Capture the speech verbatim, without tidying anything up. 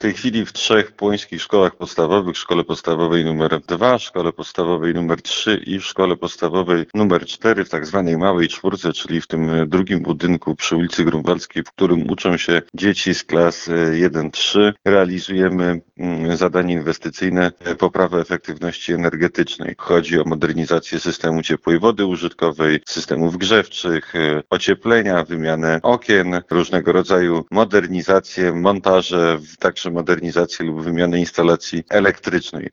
tej chwili w trzech płońskich szkołach podstawowych, szkole podstawowej numer dwa, szkole podstawowej numer trzy i w szkole podstawowej numer cztery, w tak zwanej małej czwórce, czyli w tym drugim budynku przy ulicy Grunwaldzkiej, w którym uczą się dzieci z klas jeden trzy, realizujemy zadanie inwestycyjne poprawy efektywności energetycznej. Chodzi o modernizację systemu ciepłej wody użytkowej, systemów grzewczych, ocieplenia, wymianę okien, różnego rodzaju modernizacje, montaże, także modernizację lub wymianę instalacji elektrycznej.